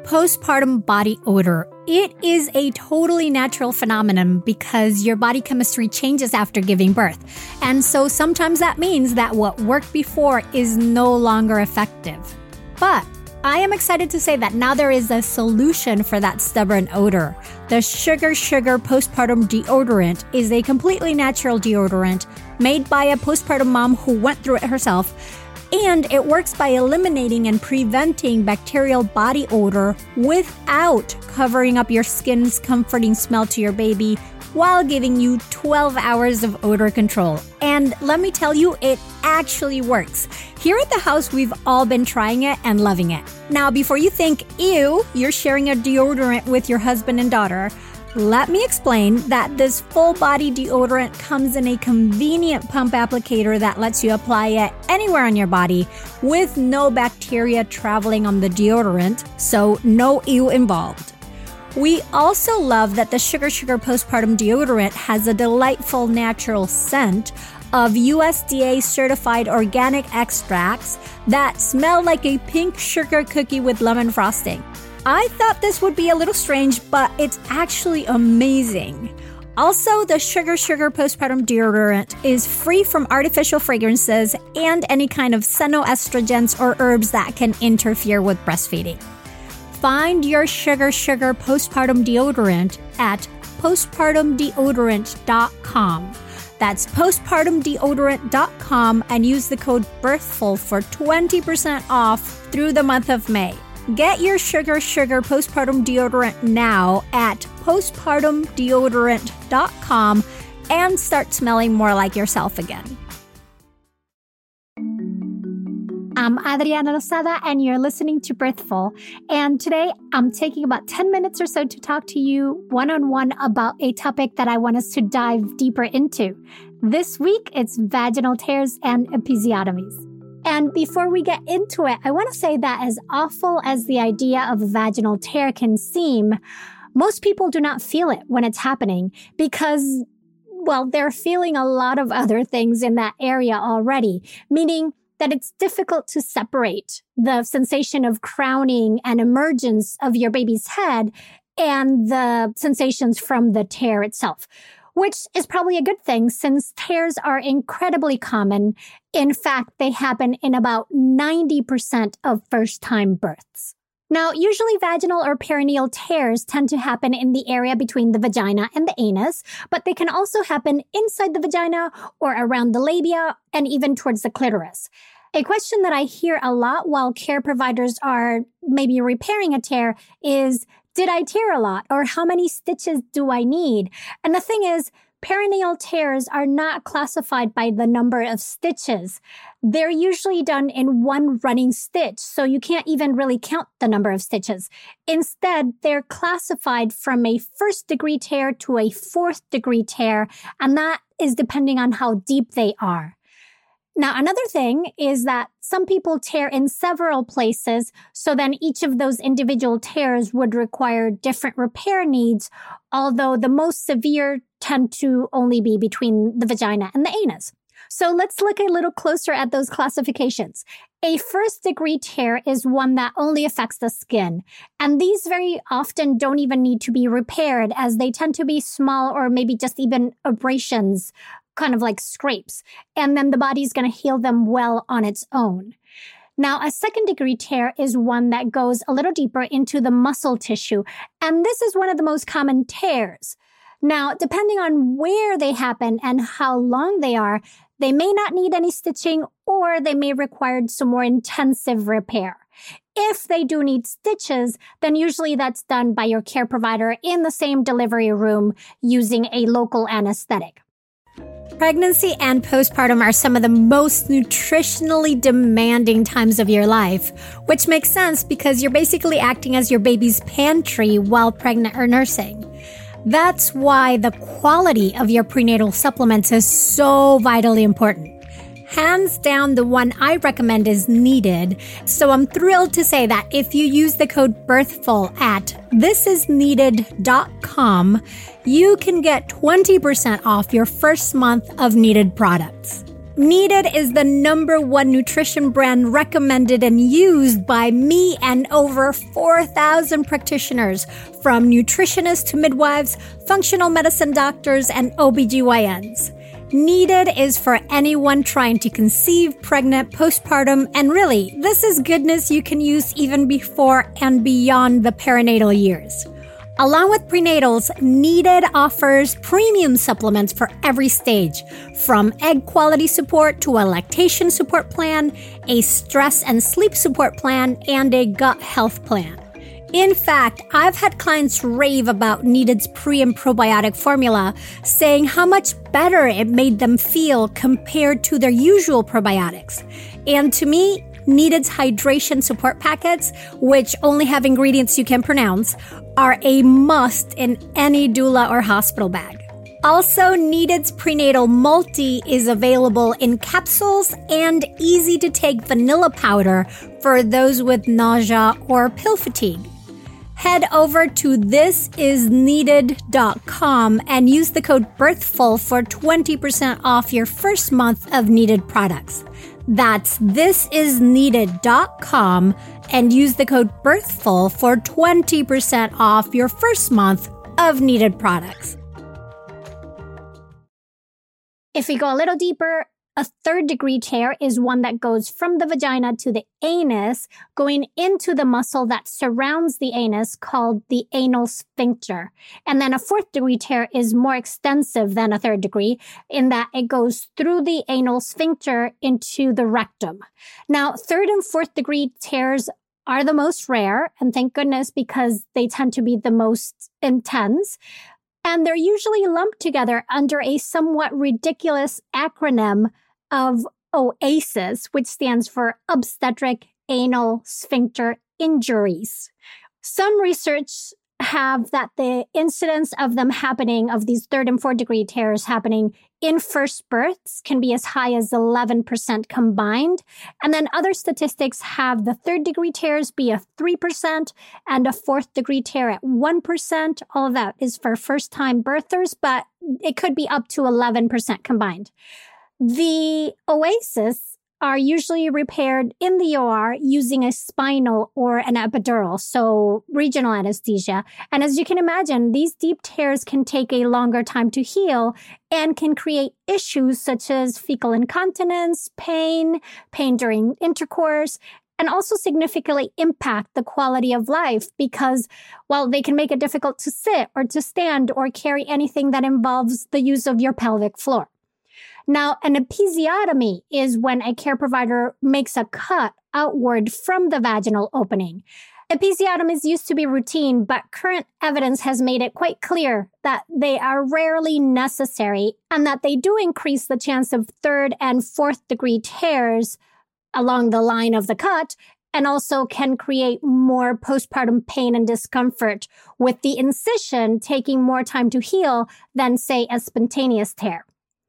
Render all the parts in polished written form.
postpartum body odor. It is a totally natural phenomenon because your body chemistry changes after giving birth. And so sometimes that means that what worked before is no longer effective. But I am excited to say that now there is a solution for that stubborn odor. The Sugar postpartum deodorant is a completely natural deodorant made by a postpartum mom who went through it herself. And it works by eliminating and preventing bacterial body odor without covering up your skin's comforting smell to your baby while giving you 12 hours of odor control. And let me tell you, it actually works. Here at the house, we've all been trying it and loving it. Now, before you think, ew, you're sharing a deodorant with your husband and daughter, let me explain that this full-body deodorant comes in a convenient pump applicator that lets you apply it anywhere on your body with no bacteria traveling on the deodorant, so no ew involved. We also love that the Sugar postpartum deodorant has a delightful natural scent of USDA-certified organic extracts that smell like a pink sugar cookie with lemon frosting. I thought this would be a little strange, but it's actually amazing. Also, the Sugar postpartum deodorant is free from artificial fragrances and any kind of xenoestrogens or herbs that can interfere with breastfeeding. Find your Sugar postpartum deodorant at postpartumdeodorant.com. That's postpartumdeodorant.com and use the code BIRTHFUL for 20% off through the month of May. Get your Sugar postpartum deodorant now at postpartumdeodorant.com and start smelling more like yourself again. I'm Adriana Lozada, and you're listening to Birthful. And today, I'm taking about 10 minutes or so to talk to you one-on-one about a topic that I want us to dive deeper into. This week, it's vaginal tears and episiotomies. And before we get into it, I want to say that as awful as the idea of a vaginal tear can seem, most people do not feel it when it's happening because, well, they're feeling a lot of other things in that area already, meaning that it's difficult to separate the sensation of crowning and emergence of your baby's head and the sensations from the tear itself, which is probably a good thing since tears are incredibly common. In fact, they happen in about 90% of first-time births. Now, usually vaginal or perineal tears tend to happen in the area between the vagina and the anus, but they can also happen inside the vagina or around the labia and even towards the clitoris. A question that I hear a lot while care providers are maybe repairing a tear is, did I tear a lot? Or how many stitches do I need? And the thing is, perineal tears are not classified by the number of stitches. They're usually done in one running stitch, so you can't even really count the number of stitches. Instead, they're classified from a first-degree tear to a fourth-degree tear, and that is depending on how deep they are. Now, another thing is that some people tear in several places, so then each of those individual tears would require different repair needs, although the most severe tend to only be between the vagina and the anus. So let's look a little closer at those classifications. A first-degree tear is one that only affects the skin, and these very often don't even need to be repaired as they tend to be small or maybe just even abrasions, kind of like scrapes, and then the body's going to heal them well on its own. Now, a second-degree tear is one that goes a little deeper into the muscle tissue, and this is one of the most common tears. Now, depending on where they happen and how long they are, they may not need any stitching or they may require some more intensive repair. If they do need stitches, then usually that's done by your care provider in the same delivery room using a local anesthetic. Pregnancy and postpartum are some of the most nutritionally demanding times of your life, which makes sense because you're basically acting as your baby's pantry while pregnant or nursing. That's why the quality of your prenatal supplements is so vitally important. Hands down, the one I recommend is Needed. So I'm thrilled to say that if you use the code BIRTHFUL at thisisneeded.com, you can get 20% off your first month of Needed products. Needed is the #1 nutrition brand recommended and used by me and over 4,000 practitioners, from nutritionists to midwives, functional medicine doctors, and OBGYNs. Needed is for anyone trying to conceive, pregnant, postpartum, and really, this is goodness you can use even before and beyond the perinatal years. Along with prenatals, Needed offers premium supplements for every stage, from egg quality support to a lactation support plan, a stress and sleep support plan, and a gut health plan. In fact, I've had clients rave about Needed's pre and probiotic formula, saying how much better it made them feel compared to their usual probiotics. And to me, Needed's hydration support packets, which only have ingredients you can pronounce, are a must in any doula or hospital bag. Also, Needed's Prenatal Multi is available in capsules and easy-to-take vanilla powder for those with nausea or pill fatigue. Head over to thisisneeded.com and use the code BIRTHFUL for 20% off your first month of Needed products. That's thisisneeded.com and use the code BIRTHFUL for 20% off your first month of Needed products. If we go a little deeper, a 3rd-degree tear is one that goes from the vagina to the anus, going into the muscle that surrounds the anus called the anal sphincter. And then a 4th-degree tear is more extensive than a 3rd degree in that it goes through the anal sphincter into the rectum. Now, 3rd and 4th-degree tears are the most rare, and thank goodness, because they tend to be the most intense. And they're usually lumped together under a somewhat ridiculous acronym of OASIS, which stands for Obstetric Anal Sphincter Injuries. Some research have that the incidence of them happening, of these 3rd and 4th degree tears happening in first births, can be as high as 11% combined. And then other statistics have the 3rd degree tears be a 3% and a 4th degree tear at 1%. All of that is for first time birthers, but it could be up to 11% combined. The OASIS are usually repaired in the OR using a spinal or an epidural, so regional anesthesia. And as you can imagine, these deep tears can take a longer time to heal and can create issues such as fecal incontinence, pain during intercourse, and also significantly impact the quality of life because, well, they can make it difficult to sit or to stand or carry anything that involves the use of your pelvic floor. Now, an episiotomy is when a care provider makes a cut outward from the vaginal opening. Episiotomies used to be routine, but current evidence has made it quite clear that they are rarely necessary and that they do increase the chance of 3rd and 4th degree tears along the line of the cut, and also can create more postpartum pain and discomfort, with the incision taking more time to heal than, say, a spontaneous tear.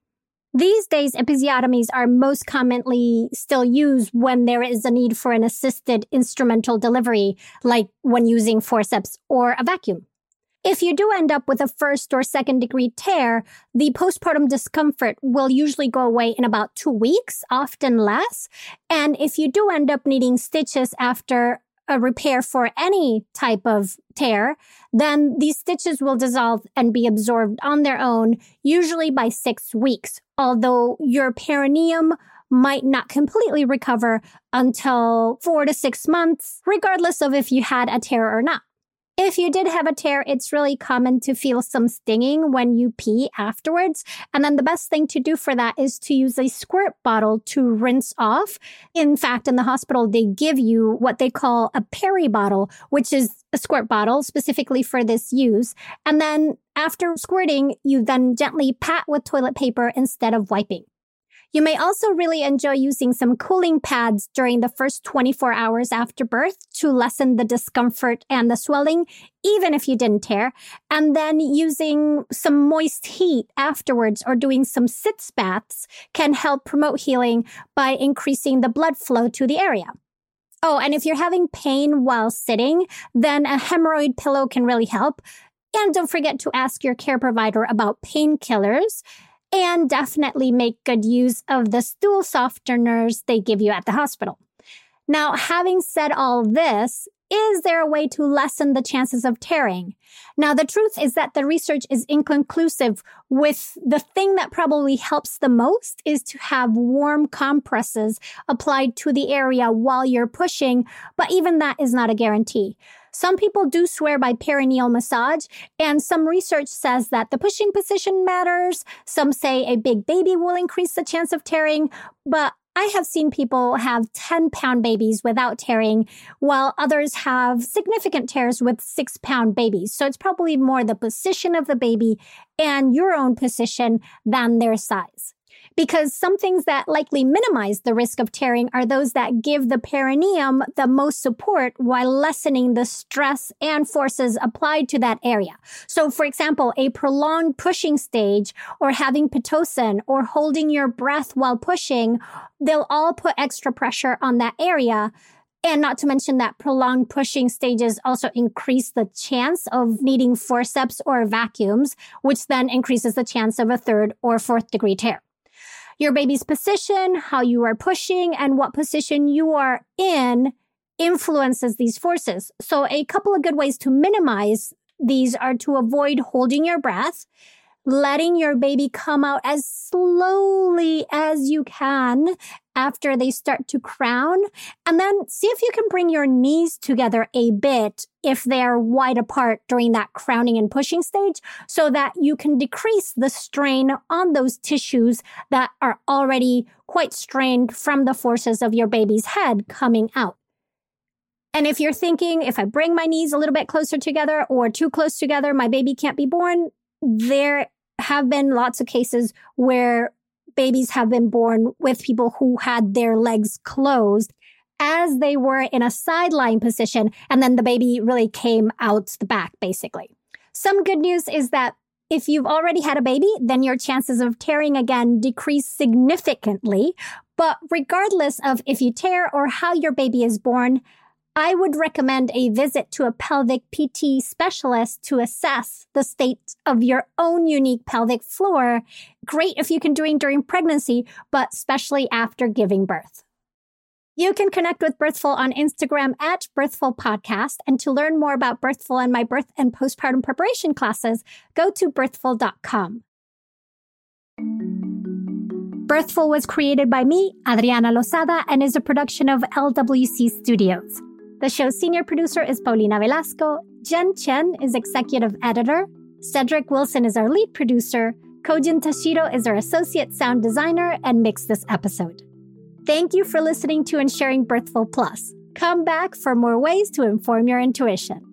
These days, episiotomies are most commonly still used when there is a need for an assisted instrumental delivery, like when using forceps or a vacuum. If you do end up with a 1st or 2nd degree tear, the postpartum discomfort will usually go away in about 2 weeks, often less. And if you do end up needing stitches after a repair for any type of tear, then these stitches will dissolve and be absorbed on their own, usually by 6 weeks, although your perineum might not completely recover until 4 to 6 months, regardless of if you had a tear or not. If you did have a tear, it's really common to feel some stinging when you pee afterwards. And then the best thing to do for that is to use a squirt bottle to rinse off. In fact, in the hospital, they give you what they call a peri bottle, which is a squirt bottle specifically for this use. And then after squirting, you then gently pat with toilet paper instead of wiping. You may also really enjoy using some cooling pads during the first 24 hours after birth to lessen the discomfort and the swelling, even if you didn't tear, and then using some moist heat afterwards or doing some sitz baths can help promote healing by increasing the blood flow to the area. Oh, and if you're having pain while sitting, then a hemorrhoid pillow can really help. And don't forget to ask your care provider about painkillers. and definitely make good use of the stool softeners they give you at the hospital. Now, having said all this, is there a way to lessen the chances of tearing? Now, the truth is that the research is inconclusive, with the thing that probably helps the most is to have warm compresses applied to the area while you're pushing, but even that is not a guarantee. Some people do swear by perineal massage, and some research says that the pushing position matters. Some say a big baby will increase the chance of tearing, but I have seen people have 10-pound babies without tearing, while others have significant tears with 6-pound babies. So it's probably more the position of the baby and your own position than their size. Because some things that likely minimize the risk of tearing are those that give the perineum the most support while lessening the stress and forces applied to that area. So, for example, a prolonged pushing stage or having Pitocin or holding your breath while pushing, they'll all put extra pressure on that area. And not to mention that prolonged pushing stages also increase the chance of needing forceps or vacuums, which then increases the chance of a 3rd or 4th degree tear. Your baby's position, how you are pushing, and what position you are in influences these forces. So a couple of good ways to minimize these are to avoid holding your breath, letting your baby come out as slowly as you can after they start to crown, and then see if you can bring your knees together a bit if they're wide apart during that crowning and pushing stage, so that you can decrease the strain on those tissues that are already quite strained from the forces of your baby's head coming out. And if you're thinking, if I bring my knees a little bit closer together or too close together, my baby can't be born, there have been lots of cases where babies have been born with people who had their legs closed as they were in a sideline position, and then the baby really came out the back, basically. Some good news is that if you've already had a baby, then your chances of tearing again decrease significantly. But regardless of if you tear or how your baby is born, I would recommend a visit to a pelvic PT specialist to assess the state of your own unique pelvic floor. Great if you can do it during pregnancy, but especially after giving birth. You can connect with Birthful on Instagram at Birthful Podcast. And to learn more about Birthful and my birth and postpartum preparation classes, go to birthful.com. Birthful was created by me, Adriana Lozada, and is a production of LWC Studios. The show's senior producer is Paulina Velasco. Jen Chen is executive editor. Cedric Wilson is our lead producer. Kojin Tashiro is our associate sound designer and mixed this episode. Thank you for listening to and sharing Birthful Plus. Come back for more ways to inform your intuition.